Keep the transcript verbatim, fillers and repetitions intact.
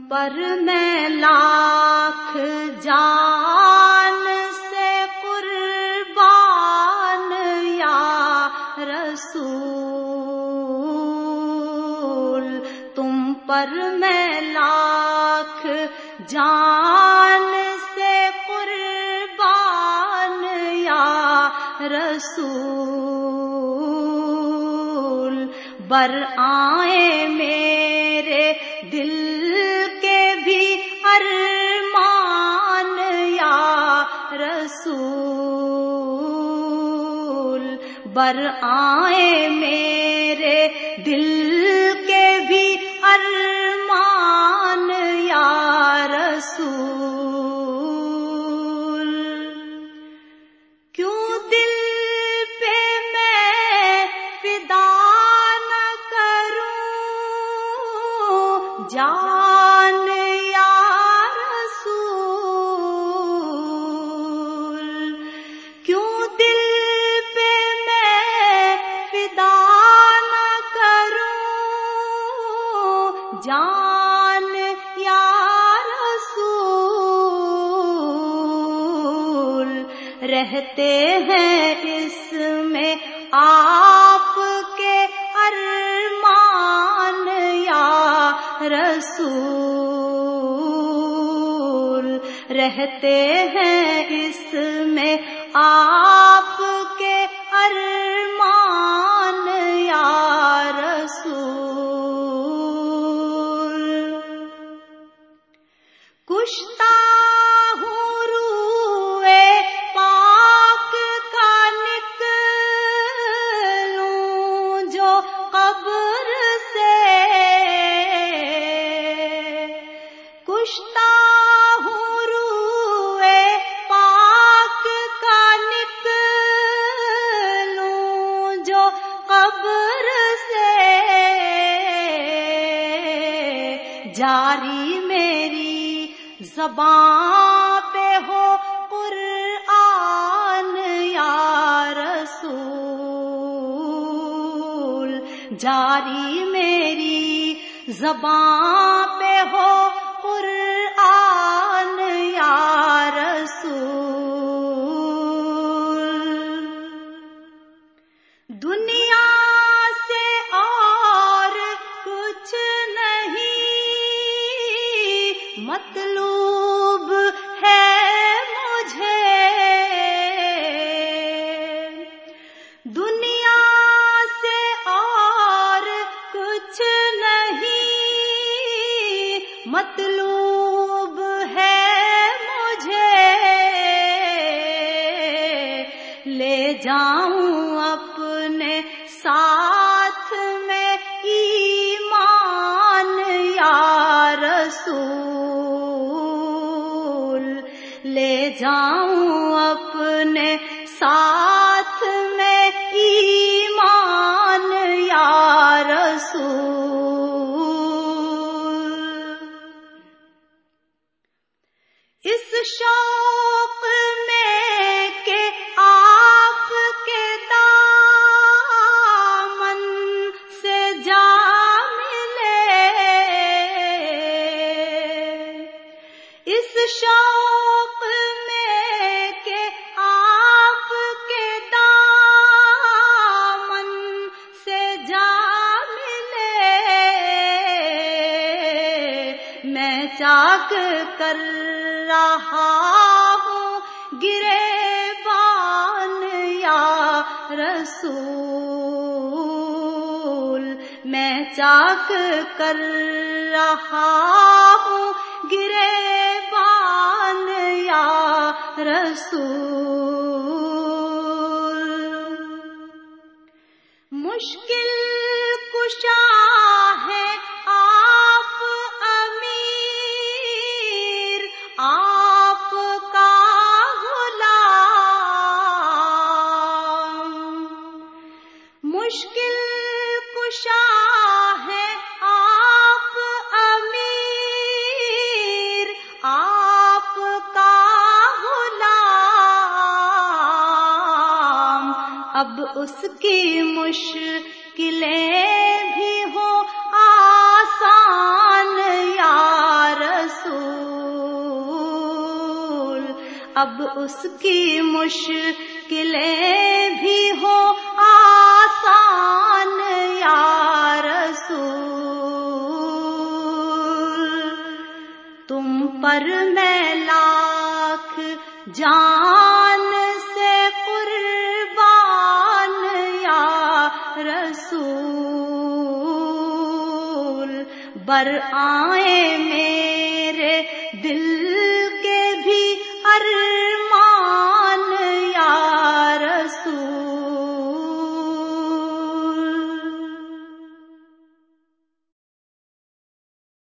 پر میں لاکھ جان سے قربان یا رسول، تم پر میں لاکھ جان سے قربان یا رسول، برآئیں میرے دل کے بھی ارمان یا رسول، برآئیں میرے دل کے بھی ارمان یا رسول، کیوں دل پہ میں فدا نہ کروں جان یا رسول، کیوں دل پہ میں فدا نہ کروں جان یا رسول، رہتے ہیں اس میں آپ کے ارمان یا رسول، رہتے ہیں اس میں آپ کے ارمان یا رسول، کشتا ہوں روئے پاک کا نکلوں جو قبر سے، کشتا ہوں روئے پاک کا نکلوں جو قبر سے، جاری میری زباں پہ ہو قرآن یا رسول، جاری میری زباں پہ ہو قرآن یا رسول، دنیا سے اور کچھ نہیں مطلوب ہے مجھے، دنیا سے اور کچھ نہیں مطلوب ہے مجھے، لے جاؤں اپنے ساتھ میں ایمان یا رسول، لے جاؤں اپنے ساتھ میں ایمان یا رسول، اس شوق میں کہ آپ کے دامن سے جا ملے، اس شوق میں کہ آپ کے دامن سے جا ملے، میں چاک کر رہا ہوں گریبان یا رسول، میں چاک کر رہا ہوں گریبان یا رسول، مشکل کشا ہے آپ امیر، آپ کا غلام، مشکل کشا ہے آپ امیر، آپ کا غلام، اب اس کی مشکلیں بھی ہوں آسان یا اب اس کی مشکلیں بھی ہو آسان یا رسول، تم پر میں لاکھ جان سے قربان یا رسول، بر آئے میرے دل